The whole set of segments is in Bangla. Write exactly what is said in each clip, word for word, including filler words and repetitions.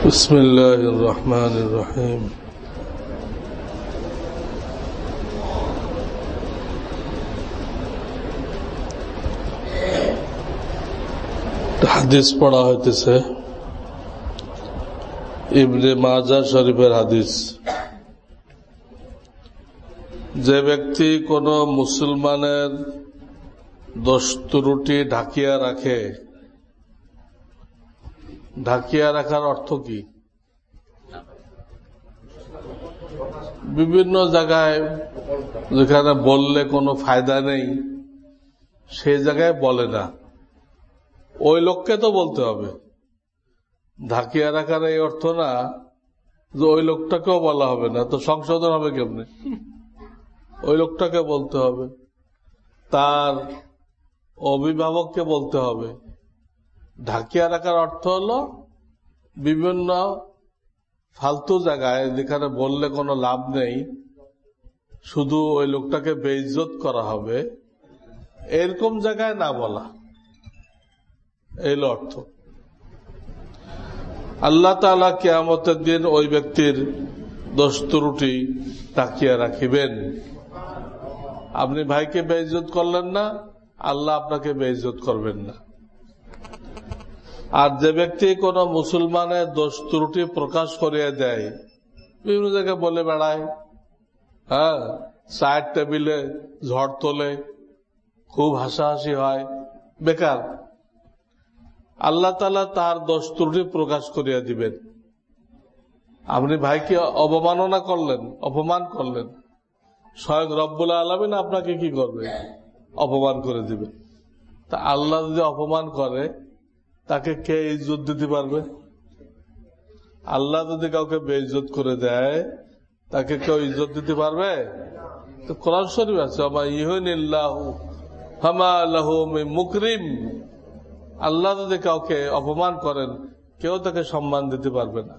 بسم الله الرحمن الرحيم হাদিস পড়া হইতেছে ইবনে মাজাহ শরীফের হাদিস। যে ব্যক্তি কোন মুসলমানের দোষ ত্রুটি ঢাকিয়া রাখে, ঢাকিয়া রাখার অর্থ কি? বিভিন্ন জায়গায় যেখানে বললে কোনো ফায়দা নেই সেই জায়গায় বলে না, ওই লোককে তো বলতে হবে। ঢাকিয়া রাখার এই অর্থ না যে ওই লোকটাকেও বলা হবে না, তো সংশোধন হবে কেমনে? ওই লোকটাকে বলতে হবে, তার অভিভাবককে বলতে হবে। ঢাকিয়া রাখার অর্থ হলো বিভিন্ন ফালতু জায়গায় যেখানে বললে কোনো লাভ নেই, শুধু ওই লোকটাকে বেইজ্জত করা হবে, এরকম জায়গায় না বলা, এই অর্থ। আল্লাহ তাআলা কিয়ামতের দিন ওই ব্যক্তির দোষ ত্রুটি ঢাকিয়া রাখিবেন। আপনি ভাইকে বেইজ্জত করলেন না, আল্লাহ আপনাকে বেইজ্জত করবেন না। আর যে ব্যক্তি কোন মুসলমানের দোষ ত্রুটি প্রকাশ করিয়া দেয়, বিভিন্ন জায়গায় বলে বেড়ায়, হ্যাঁ, চায়ের টেবিলে ঝড় তোলে, খুব হাসাহাসি হয়, বেকার। আল্লাহ তাআলা তার দোষ ত্রুটি প্রকাশ করিয়া দিবেন। আপনি ভাইকে অবমাননা করলেন, অপমান করলেন, স্বয়ং রব্বুল আলামিন আপনাকে কি করবে? অপমান করে দিবেন। তা আল্লাহ যদি অপমান করে তাকে কে ইজ্জত দিতে পারবে? আল্লাহ যদি কাউকে বেইজ্জত করে দেয় তাকে কেউ ইজ্জত দিতে পারবে? তো কোরআন শরীফ আছে, আমা ইহুনিল্লাহু ফামা লাহু মিন মুকরিম। আল্লাহ যদি কাউকে অপমান করেন কেউ তাকে সম্মান দিতে পারবে না।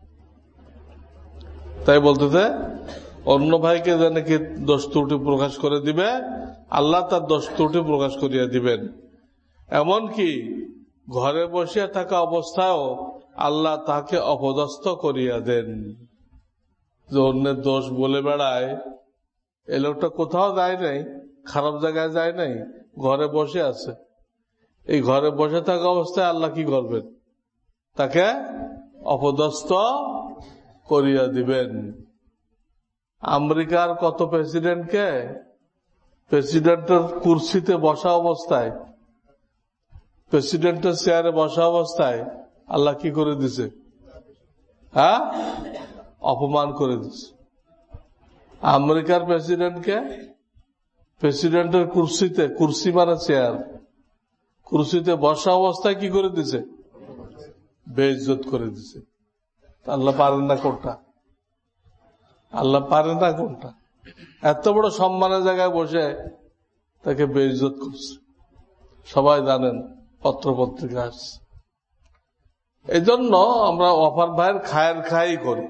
তাই বলতেছে অন্য ভাইকে যে নাকি দোষ ত্রুটি প্রকাশ করে দিবে, আল্লাহ তার দোষ ত্রুটি প্রকাশ করিয়া দিবেন। এমনকি ঘরে বসিয়া থাকা অবস্থায়ও আল্লাহ তাকে অপদস্থ করিয়া দেন। যে অন্যের দোষ বলে বেড়ায়, এই লোকটা কোথাও যায় নাই, খারাপ জায়গায় যায় নাই, ঘরে বসে আছে। এই ঘরে বসে থাকা অবস্থায় আল্লাহ কি করবেন? তাকে অপদস্থ করিয়া দিবেন। আমেরিকার কত প্রেসিডেন্টকে প্রেসিডেন্টের কুর্সিতে বসা অবস্থায়, প্রেসিডেন্টের চেয়ারে বসা অবস্থায় আল্লাহ কি করে দিছে? হ্যাঁ, অপমান করে দিছে। আমেরিকার প্রেসিডেন্টকে প্রেসিডেন্টের কুর্সিতে, কুর্সি মানে চেয়ার, কুর্সিতে বসা অবস্থায় কি করে দিছে? বেইজ্জত করে দিছে। আল্লাহ পারেন না কোনটা? আল্লাহ পারেন না কোনটা? এত বড় সম্মানের জায়গায় বসে তাকে বেইজ্জত করছে, সবাই জানেন, পত্র পত্রিকা আসছে। এই জন্য আমরা অপার ভাইয়ের খায়ের খাই করি,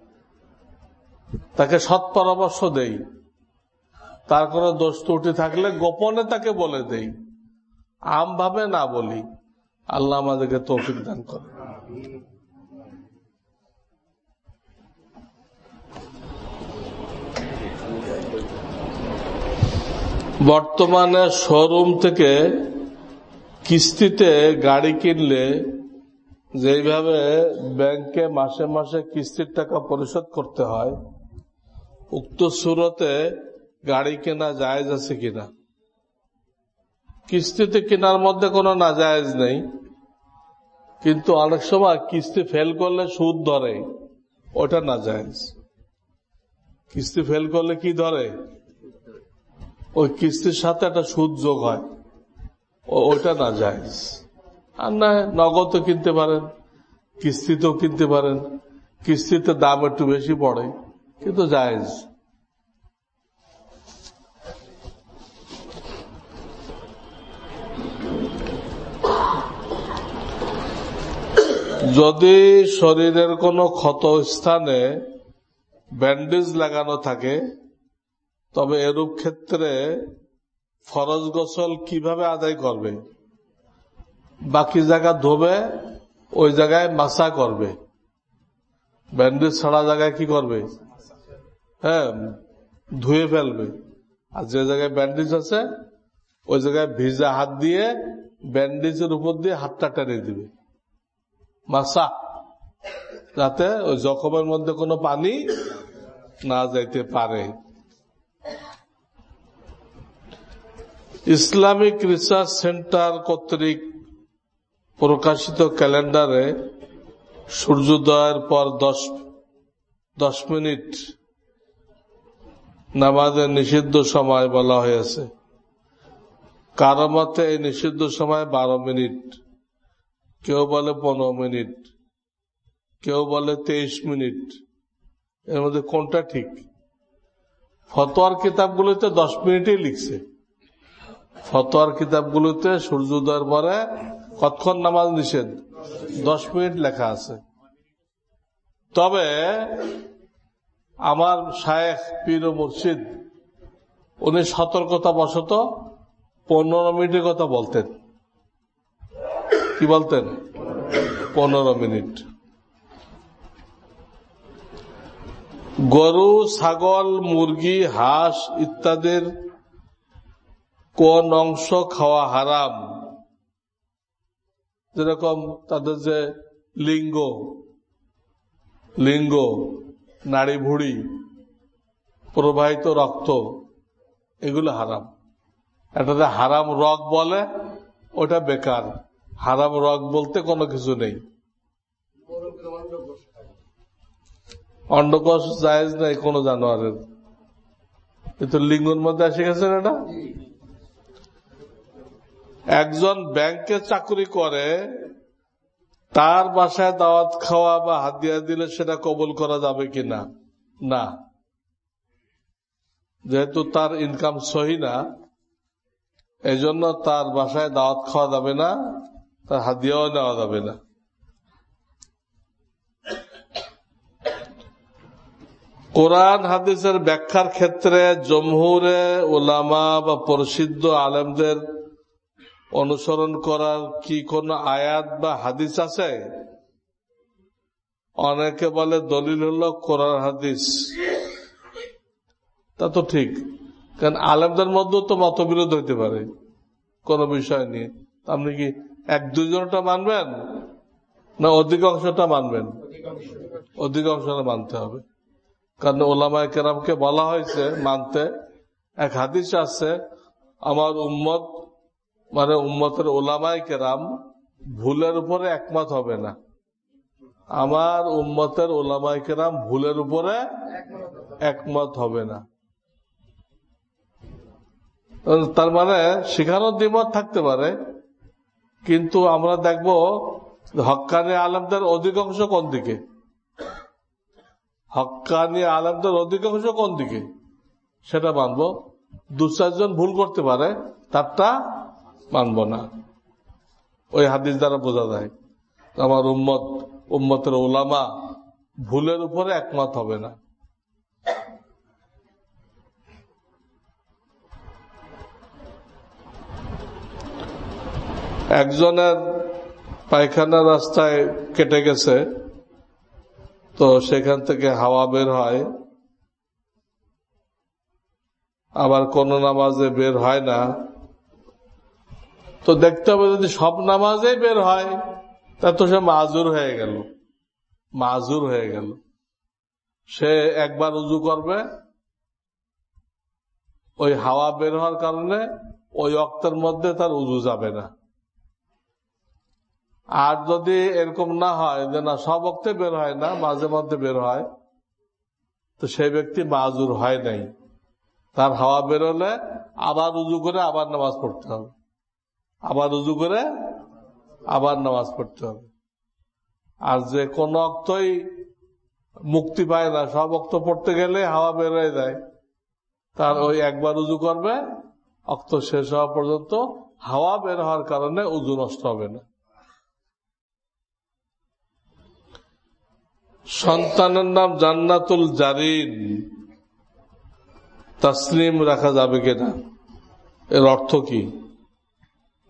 তাকে সৎ পরামর্শ দেই, তার কোনো দোষ ত্রুটি থাকলে গোপনে তাকে বলে দেই, আম ভাবে না বলি। আল্লাহ আমাদেরকে তৌফিক দান করে। বর্তমানে শোরুম থেকে কিস্তিতে গাড়ি কিনলে যেভাবে ব্যাংকে মাসে মাসে কিস্তির টাকা পরিশোধ করতে হয়, উক্ত সুরতে গাড়ি কেনা জায়েজ আছে কিনা? কিস্তিতে কেনার মধ্যে কোনো নাজায়েজ নেই, কিন্তু অনেক সময় কিস্তি ফেল করলে সুদ ধরে, ওটা নাজায়েজ। কিস্তি ফেল করলে কি ধরে? ওই কিস্তির সাথে একটা সুদ যোগ হয়, ওইটা নাজায়েজ। আর না, নগদও কিনতে পারেন, কিস্তিতেও কিনতে পারেন, কিস্তিতে দাম একটু বেশি পড়ে, কিন্তু জায়েজ। যদি শরীরের কোনো ক্ষত স্থানে ব্যান্ডেজ লাগানো থাকে, তবে এরূপ ক্ষেত্রে ফরজ গোসল কিভাবে আদায় করবে? বাকি জায়গা ধোবে, ওই জায়গায় মাসা করবে, ব্যান্ডেজ ছাড়া জায়গায় কি করবে? হ্যাঁ, ধুয়ে ফেলবে। আর যে জায়গায় ব্যান্ডেজ আছে ওই জায়গায় ভিজা হাত দিয়ে ব্যান্ডেজের উপর দিয়ে হাতটা টেনে দিবে, মাসা, যাতে ওই জখমের মধ্যে কোনো পানি না যাইতে পারে। ইসলামিক রিসার্চ সেন্টার কর্তৃক প্রকাশিত ক্যালেন্ডারে সূর্যোদয়ের পর দশ দশ মিনিট নামাজের নিষিদ্ধ সময় বলা হয়েছে। কারো মতে এই নিষিদ্ধ সময় বারো মিনিট, কেউ বলে পনেরো মিনিট, কেউ বলে তেইশ মিনিট। এর মধ্যে কোনটা ঠিক? ফতোয়ার কিতাবগুলোতে দশ মিনিটই লিখছে। ফতোয়ার কিতাবগুলোতে সূর্যোদয়ের পরে কতক্ষণ নামাজ নিষেধ? দশ মিনিট লেখা আছে। তবে আমার শায়েখ পীর ও মুর্শিদ উনি সতর্কতা বশত পনেরো মিনিটের কথা বলতেন। কি বলতেন? পনেরো মিনিট। গরু, ছাগল, মুরগি, হাঁস ইত্যাদির কোন অংশ খাওয়া হারাম? যেরকম তাদের যে লিঙ্গ, লিঙ্গ, নাড়ি ভুড়ি, প্রবাহিত রক্ত, এগুলো হারাম। এটাতে হারাম রগ বলে, ওটা বেকার। হারাম রগ বলতে কোনো কিছু নেই। অন্ডকোষ জায়েজ নাই কোন জানোয়ারের, কিন্তু লিঙ্গের মধ্যে এসে গেছে। এটা একজন ব্যাংকে চাকরি করে, তার বাসায় দাওয়াত খাওয়া বা হাদিয়া দিলে সেটা কবুল করা যাবে কিনা? না, যেহেতু তার ইনকাম সহি না, এই জন্য তার বাসায় দাওয়াত খাওয়া যাবে না, তার হাদিয়াও নেওয়া যাবে না। কোরআন হাদিসের ব্যাখ্যার ক্ষেত্রে জমহুরে উলামা বা প্রসিদ্ধ আলেমদের অনুসরণ করার কি কোন আয়াত বা হাদিস আছে? অনেকে বলে দলিল হলো কোরআন হাদিস। তা তো ঠিক, কারণ আলেমদের মধ্যেও তো মতবিরোধ হইতে পারে কোন বিষয় নিয়ে। আপনি কি এক দুইজনটা মানবেন না অধিকাংশটা মানবেন? অধিকাংশটা মানতে হবে, কারণ ওলামায়ে কেরামকে বলা হয়েছে মানতে। এক হাদিস আছে, আমার উম্মত মানে উম্মতের ওলামায়ে কেরাম ভুলের উপরে একমত হবে না। আমার উম্মতের ওলামায়ে কেরাম ভুলের উপরে একমত হবে না। তার মানে শিখানোর দ্বিমত থাকতে পারে, কিন্তু আমরা দেখব হক্কানি আলেমদের অধিকাংশ কোন দিকে, হক্কানি আলেমদের অধিকাংশ কোন দিকে সেটা মানব। দু চারজন ভুল করতে পারে, তারটা মানব না। ওই হাদিস দ্বারা বোঝা যায় আমার উম্মত উম্মতের ওলামা ভুলের উপরে একমত হবে না। একজনের পায়খানা রাস্তায় কেটে গেছে, তো সেখান থেকে হাওয়া বের হয়, আবার কোন নামাজে বের হয় না। তো দেখতে হবে যদি সব নামাজেই বের হয় তা তো সে মাজুর হয়ে গেল, মাজুর হয়ে গেল। সে একবার উজু করবে, ওই হাওয়া বের হওয়ার কারণে ওই ওয়াক্তের মধ্যে তার উজু যাবে না। আর যদি এরকম না হয় যে না সব ওয়াক্তে বের হয় না, মাঝে মধ্যে বের হয়, তো সেই ব্যক্তি মাজুর হয় নাই। তার হাওয়া বের হলে আবার উজু করে আবার নামাজ পড়তে হবে, আবার উজু করে আবার নামাজ পড়তে হবে। আর যে কোন অক্তই মুক্তি পায় না, সব অক্ত পড়তে গেলে হাওয়া বের হয়ে যায়, তার ওই একবার উজু করবে, অক্ত শেষ হওয়া পর্যন্ত হাওয়া বের হওয়ার কারণে উজু নষ্ট হবে না। সন্তানের নাম জান্নাতুল জারিন তাসলিম রাখা যাবে কিনা, এর অর্থ কি?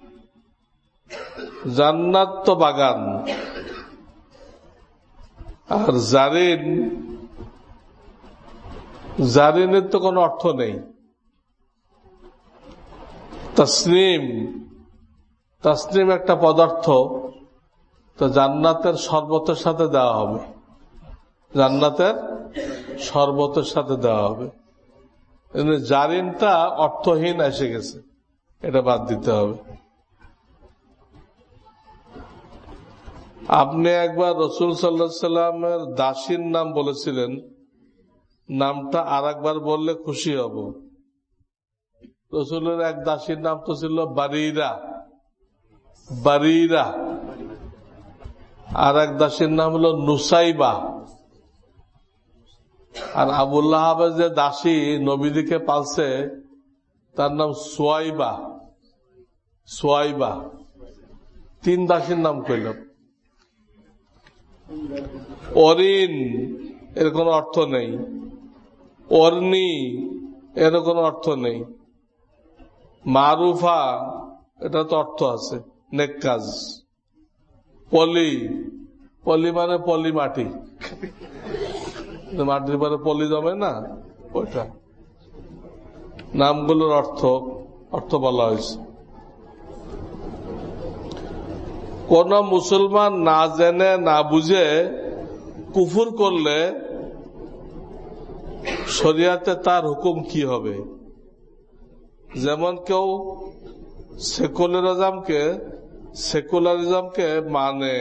জান্নাত তো বাগান, আর জারিন, জারিনের তো কোনো অর্থ নেই। তাসনিম, তাসনিম একটা পদার্থ, তো জান্নাতের শরবতের সাথে দেওয়া হবে, জান্নাতের শরবতের সাথে দেওয়া হবে। জারিনটা অর্থহীন এসে গেছে, এটা বাদ দিতে হবে। আপনি একবার রাসূল সাল্লাল্লাহু আলাইহি সাল্লামের দাসীর নাম বলেছিলেন, নামটা আর একবার বললে খুশি হব। রাসূলের এক দাসীর নাম তো ছিল বারিরা, বারিরা। আর এক দাসীর নাম হলো নুসাইবা। আর আবুল্লাহ আহাবের যে দাসী নবীদিকে পালছে তার নাম সুয়াইবা, সুয়াইবা। তিন দাসীর নাম কইল। অরিন এর কোন অর্থ নেই, অর্নি এর কোন অর্থ নেই, মারুফা এটা তো অর্থ আছে, নেক কাজ। পলি, পলি মানে পলি মাটি, মাটির পরে পলি জমে না, ওইটা। নামগুলোর অর্থ অর্থ বলা হয়েছে। কোন মুসলমান না জেনে না বুঝে কুফর করলে শরিয়াতে তার হুকুম কি হবে? যেমন কেউ সেকুলারিজমকে সেকুলারিজমকে মানে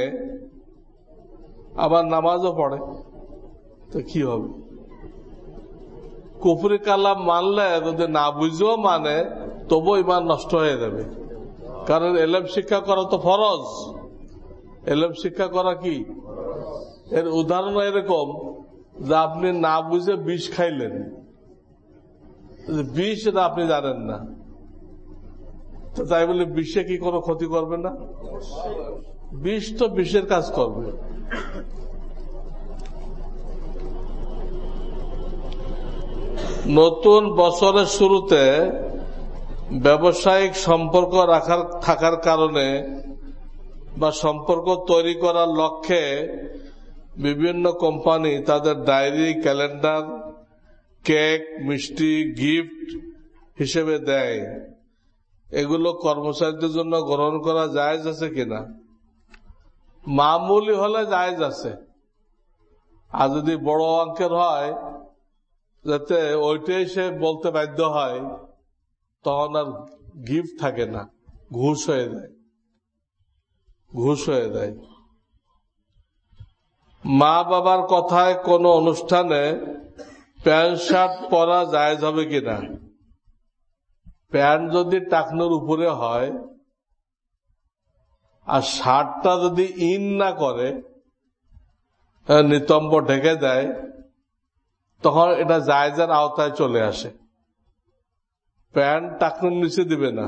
আবার নামাজও পড়ে, তো কি হবে? কুফরি কালাম মানলে যদি না বুঝেও মানে তবু ইমান নষ্ট হয়ে যাবে। কারণ এলেম শিক্ষা করা তো ফরজ, এলেম শিক্ষা করা কি? এর উদাহরণ এরকম যে আপনি না বুঝে বিষ খাইলেন, বিষ এটা আপনি জানেন না, তো তাই বলে বিষে কি কোনো ক্ষতি করবে না? বিষ তো বিষের কাজ করবে। নতুন বছরের শুরুতে ব্যবসায়িক সম্পর্ক রাখার থাকার কারণে বা সম্পর্ক তৈরি করার লক্ষ্যে বিভিন্ন কোম্পানি তাদের ডায়েরি, ক্যালেন্ডার, কেক, মিষ্টি, গিফট হিসেবে দেয়। এগুলো কর্মচারীদের জন্য গ্রহণ করা জায়েজ আছে কিনা? মামুলি হলে জায়েজ আছে, আর যদি বড় অঙ্কের হয় যাতে ওইটাই সে বলতে বাধ্য হয়, তখন আর গিফট থাকে না, ঘুষ হয়ে যায়, ঘুষ হয়ে যায়। মা বাবার কথায় কোন অনুষ্ঠানে প্যান্ট শার্ট পরা জায়েজ হবে কিনা? প্যান্ট যদি টাকনোর উপরে হয় আর শার্টটা যদি ইন না করে, নিতম্ব ঢেকে দেয়, তখন এটা জায়েজের আওতায় চলে আসে। প্যান্ট টাকনোর নিচে দিবে না,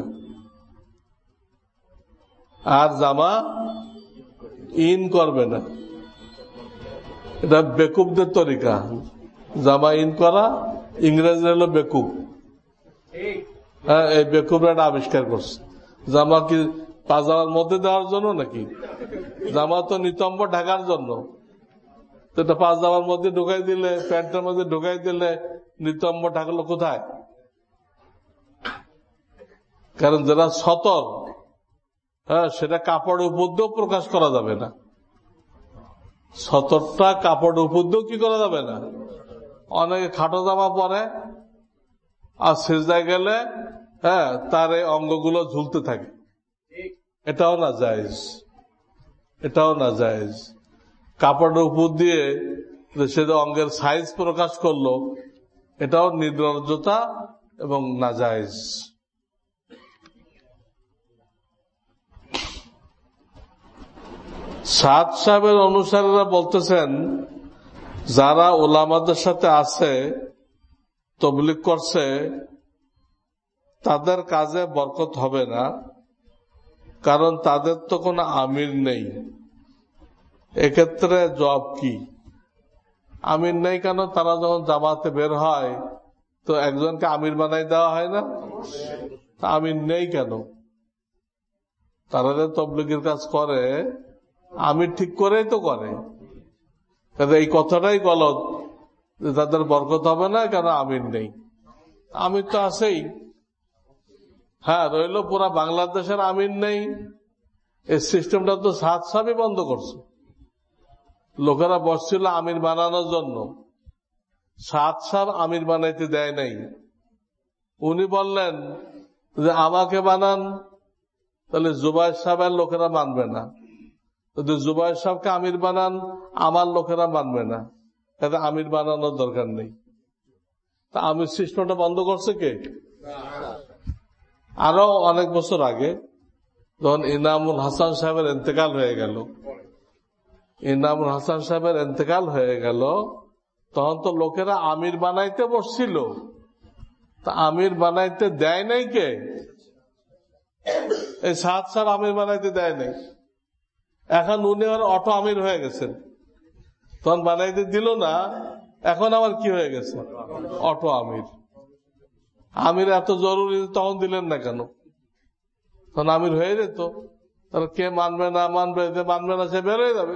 আর জামা ইন করবে না। এটা বেকুবদের তরিকা, জামা ইন করা। ইংরেজি হলো বেকুব। হ্যাঁ, এই বেকুবরা এটা আবিষ্কার করছে। জামা কি পাজামার মধ্যে দেওয়ার জন্য নাকি? জামা তো নিতম্ব ঢাকার জন্য। তো এটা পাজামার মধ্যে ঢুকাই দিলে, প্যান্টের মধ্যে ঢুকাই দিলে নিতম্ব ঢাকলো কোথায়? কারণ যারা সতর, হ্যাঁ, সেটা কাপড়ের উপর দিয়েও প্রকাশ করা যাবে না। সতরটা কাপড়ের উপর দিয়েও কি করা যাবে না। অনেকে খাটো জামা পরে আর সিজদায় গেলে হ্যাঁ তার এই অঙ্গগুলো ঝুলতে থাকে, এটাও না জায়েজ, এটাও না জায়েজ। কাপড়ের উপর দিয়ে সে অঙ্গের সাইজ প্রকাশ করলো, এটাও নির্লজ্জতা এবং নাজায়েজ। সাদ সাহেবের অনুসারীরা বলতেছেন, যারা ওলামাদের সাথে আছে, তবলিগ করছে, তাদের কাজে বরকত হবে না, কারণ তাদের তো কোনো আমির নেই। এক্ষেত্রে জবাব কি? আমির নেই কেন? তারা যখন জামাতে বের হয় তো একজনকে আমির বানাই দেওয়া হয় না? আমির নেই কেন? তারা যে তবলিগের কাজ করে, আমির ঠিক করেই তো করে। এই কথাটাই গলত, তাদের বরকত হবে না, কেন আমির নেই। আমির তো আছেই, হ্যাঁ রইল পুরা বাংলাদেশের আমির নেই। এই সিস্টেমটা তো সাত সাবই বন্ধ করছে। লোকেরা বসছিল আমির বানানোর জন্য, সাত সাব আমির বানাইতে দেয় নাই। উনি বললেন যে আমাকে বানান, তাহলে জুবাইর সাহেবের লোকেরা মানবে না। যদি জুবাইর সাহেবকে আমির বানান, আমার লোকেরা মানবে না, তাতে আমির বানানোর দরকার নেই। তা আমির সিস্টেমটা বন্ধ করছে কে? আরো অনেক বছর আগে যখন ইনামুল হাসান সাহেবের ইন্তেকাল হয়ে গেল, ইনামুল হাসান সাহেবের ইন্তেকাল হয়ে গেল, তখন তো লোকেরা আমির বানাইতে বসছিল। তা আমির বানাইতে দেয় নাই কে? এই সাত সাল আমির বানাইতে দেয় নাই। এখন উনি আর অটো আমির হয়ে গেছেন, তখন বানাইতে দিল না, এখন আবার কি হয়ে গেছে? অটো আমির। আমির এত জরুরি, তখন দিলেন না কেন? তখন আমির হয়ে যেত। তাহলে কে মানবে না মানবে, মানবে না সে বের হয়ে যাবে।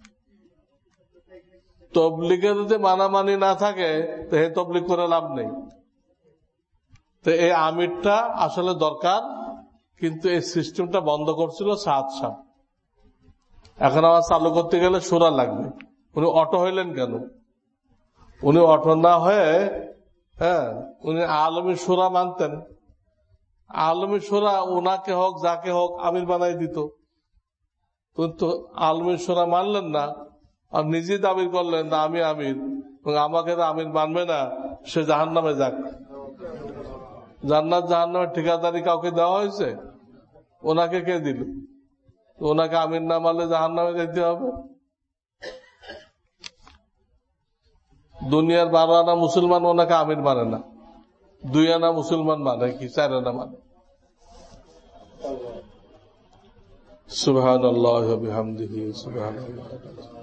তবলিগে যদি মানামানি না থাকে তো হে তবলিগ করে লাভ নেই। তো এই আমিরটা আসলে দরকার, কিন্তু এই সিস্টেমটা বন্ধ করছিল সাত সাত। এখন আবার চালু করতে গেলে সুরা লাগবে। উনি অটো হইলেন কেন? উনি অটো না হয়ে, হ্যাঁ উনি আলমী সুরা মানতেন। আলমী সুরা উনাকে হোক যাকে হোক আমির বানাই দিত, কিন্তু আলমী সুরা মানলেন না, আর নিজে দাবি করলেন না আমি আমির, আমাকে তো আমির মানবে না, সে জাহান্নামে যাক। জান্নাত জাহান্নামের ঠিকাদারি কাউকে দেওয়া হয়েছে? ওনাকে কে দিল? ওনাকে আমির না মানলে জাহান্নামে যেতে হবে। দুনিয়ার বারো আনা মুসলমান ওনাকে আমির মানে না, দুই আনা মুসলমান মানে কি চার আনা মানে। সুবহানাল্লাহি ওয়া বিহামদিহি সুবহানাল্লাহ।